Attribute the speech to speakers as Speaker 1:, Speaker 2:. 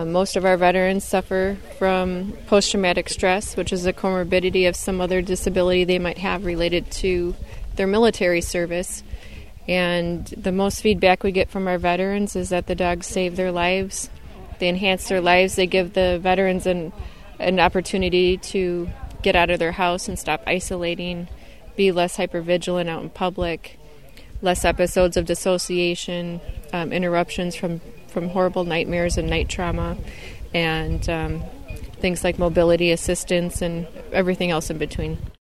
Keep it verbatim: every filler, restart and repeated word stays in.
Speaker 1: most of our veterans suffer from post-traumatic stress, which is a comorbidity of some other disability they might have related to their military service. And the most feedback we get from our veterans is that the dogs save their lives. They enhance their lives. They give the veterans an, an opportunity to get out of their house and stop isolating, be less hypervigilant out in public, less episodes of dissociation, um, interruptions from, from horrible nightmares and night trauma, and um, things like mobility assistance and everything else in between.